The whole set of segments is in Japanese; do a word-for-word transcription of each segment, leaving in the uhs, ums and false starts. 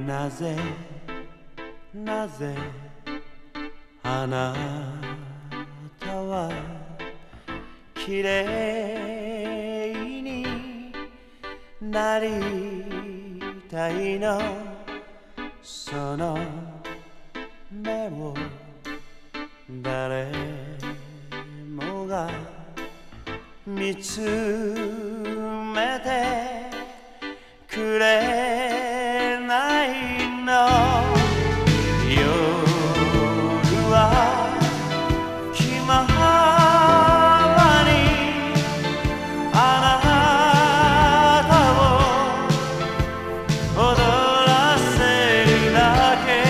なぜなぜあなたはきれいになりたいのその目を誰もが見つめてくれないの夜は気ままにあなたを踊らせるだけ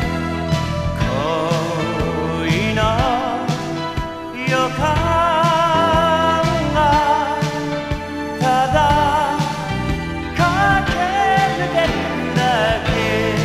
恋の予感がただ駆け抜けるだけ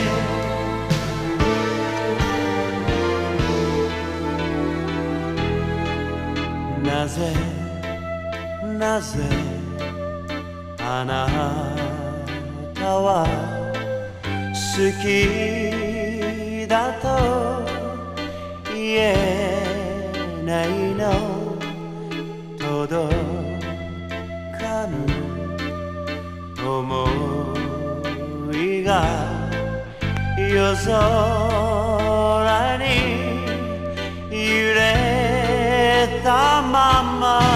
なぜなぜあなたは好きだと言えないの届かぬ想いが夜空に揺れたまま